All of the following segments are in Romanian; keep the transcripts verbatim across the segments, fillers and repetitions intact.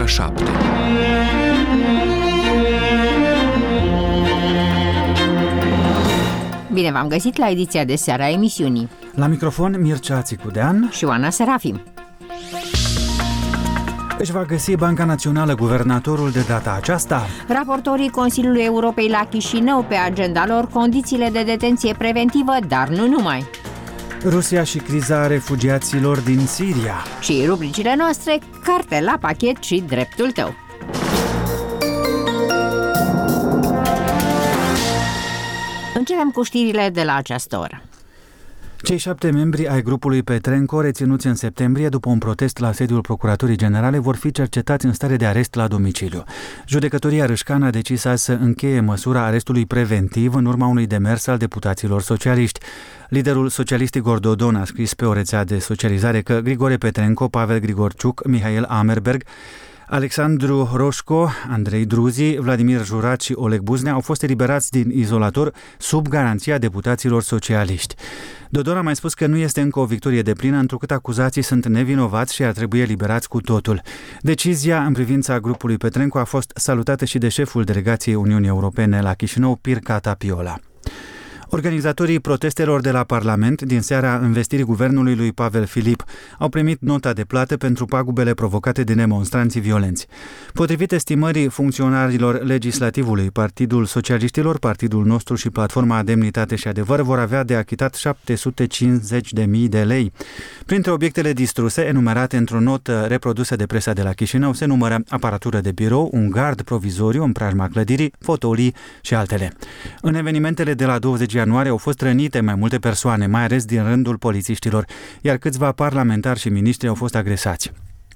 șapte. Bine v-am găsit la ediția de seară a emisiunii. La microfon Mircea Țicudean și Oana Serafim. Își va găsi Banca Națională guvernatorul de data aceasta. Raportorii Consiliului Europei la Chișinău, pe agenda lor condițiile de detenție preventivă, dar nu numai. Rusia și criza refugiaților din Siria. Și rubricile noastre, carte la pachet și dreptul tău. Începem cu știrile de la această oră. Cei șapte membri ai grupului Petrenco, reținuți în septembrie după un protest la sediul Procuraturii Generale, vor fi cercetați în stare de arest la domiciliu. Judecătoria Râșcan a decis azi să încheie măsura arestului preventiv în urma unui demers al deputaților socialiști. Liderul socialist Igor Dodon a scris pe o rețea de socializare că Grigore Petrenco, Pavel Grigorciuc, Mihail Amerberg, Alexandru Roșco, Andrei Druzi, Vladimir Jurat și Oleg Buznea au fost eliberați din izolator sub garanția deputaților socialiști. Dodon a mai spus că nu este încă o victorie deplină, întrucât acuzații sunt nevinovați și ar trebui eliberați cu totul. Decizia în privința grupului Petrenco a fost salutată și de șeful delegației Uniunii Europene la Chișinău, Pirca Tapiola. Organizatorii protestelor de la Parlament din seara învestirii guvernului lui Pavel Filip au primit nota de plată pentru pagubele provocate de demonstranții violenți. Potrivit estimării funcționarilor legislativului, Partidul Socialiștilor, Partidul Nostru și Platforma Demnitate și Adevăr vor avea de achitat șapte sute cincizeci de mii de lei. Printre obiectele distruse, enumerate într-o notă reprodusă de presa de la Chișinău, se numără aparatură de birou, un gard provizoriu în preajma clădirii, fotolii și altele. În evenimentele de la douăzeci ianuarie au fost rănite mai multe persoane, mai ales din rândul polițiștilor, iar câțiva parlamentari și miniștri au fost agresați.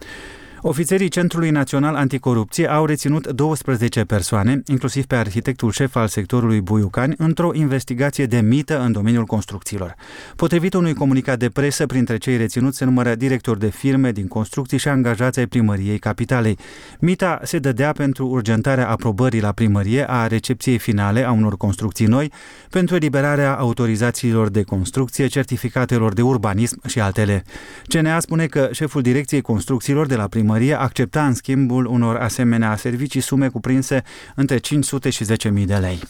Ofițerii Centrului Național Anticorupție au reținut douăsprezece persoane, inclusiv pe arhitectul șef al sectorului Buiucani, într-o investigație de mită în domeniul construcțiilor. Potrivit unui comunicat de presă, printre cei reținuți se numără directori de firme din construcții și angajați ai Primăriei Capitalei. Mita se dădea pentru urgentarea aprobării la primărie a recepției finale a unor construcții noi, pentru eliberarea autorizațiilor de construcție, certificatelor de urbanism și altele. C N A spune că șeful direcției construcțiilor de la primărie accepta în schimbul unor asemenea servicii sume cuprinse între cinci sute și zece mii de lei.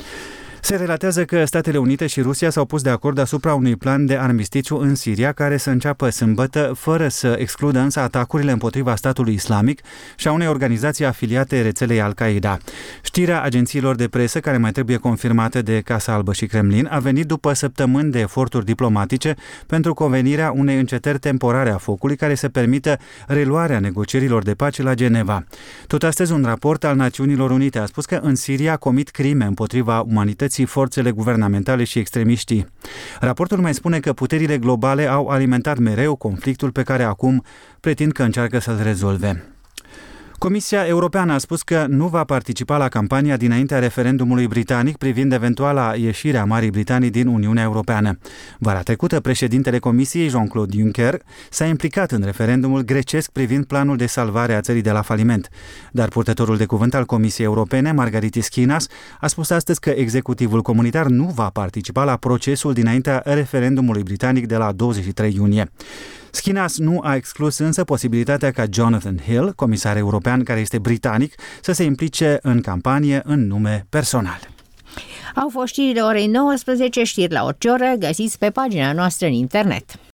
Se relatează că Statele Unite și Rusia s-au pus de acord asupra unui plan de armistițiu în Siria care să înceapă sâmbătă, fără să excludă însă atacurile împotriva statului islamic și a unei organizații afiliate rețelei Al-Qaeda. Știrea agențiilor de presă, care mai trebuie confirmată de Casa Albă și Kremlin, a venit după săptămâni de eforturi diplomatice pentru convenirea unei încetări temporare a focului care să permită reluarea negocierilor de pace la Geneva. Tot astăzi, un raport al Națiunilor Unite a spus că în Siria comit crime împotriva umanității forțele guvernamentale și extremiștii. Raportul mai spune că puterile globale au alimentat mereu conflictul pe care acum pretind că încearcă să-l rezolve. Comisia Europeană a spus că nu va participa la campania dinaintea referendumului britanic privind eventuala ieșire a Marii Britanii din Uniunea Europeană. Vara trecută, președintele Comisiei, Jean-Claude Juncker, s-a implicat în referendumul grecesc privind planul de salvare a țării de la faliment. Dar purtătorul de cuvânt al Comisiei Europene, Margaritis Schinas, a spus astăzi că executivul comunitar nu va participa la procesul dinaintea referendumului britanic de la douăzeci și trei iunie. Schinas nu a exclus însă posibilitatea ca Jonathan Hill, comisar european care este britanic, să se implice în campanie în nume personal. Au fost știrile orei nouăsprezece, știri la orice oră, găsiți pe pagina noastră în internet.